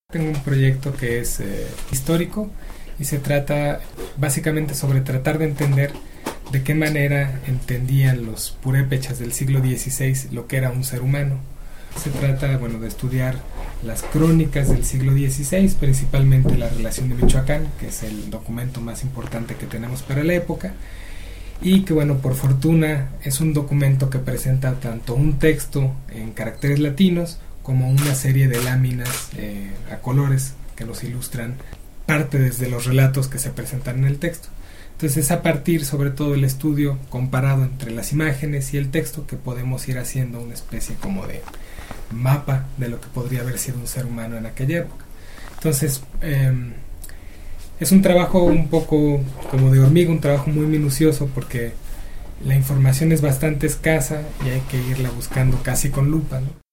Tengo un proyecto que es histórico y se trata básicamente sobre tratar de entender de qué manera entendían los purépechas del siglo XVI lo que era un ser humano. Se trata, de estudiar las crónicas del siglo XVI, principalmente la relación de Michoacán, que es el documento más importante que tenemos para la época, y que, por fortuna, es un documento que presenta tanto un texto en caracteres latinos como una serie de láminas a colores que nos ilustran parte desde los relatos que se presentan en el texto. Entonces es a partir sobre todo del estudio comparado entre las imágenes y el texto que podemos ir haciendo una especie como de mapa de lo que podría haber sido un ser humano en aquella época. Entonces es un trabajo un poco como de hormiga, un trabajo muy minucioso porque la información es bastante escasa y hay que irla buscando casi con lupa, ¿no?